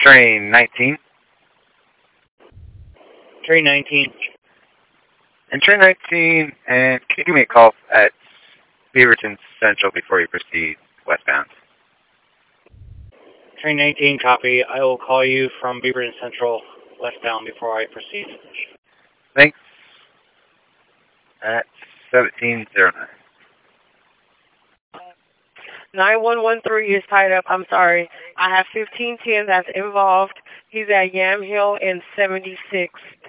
Train 19. Train 19. And Train 19, and can you give me a call at Beaverton Central before you proceed westbound? Train 19, copy. I will call you from Beaverton Central westbound before I proceed. Thanks. At 1709. 9113 is tied up. I'm sorry. I have 1510 that's involved. He's at Yam Hill and 76.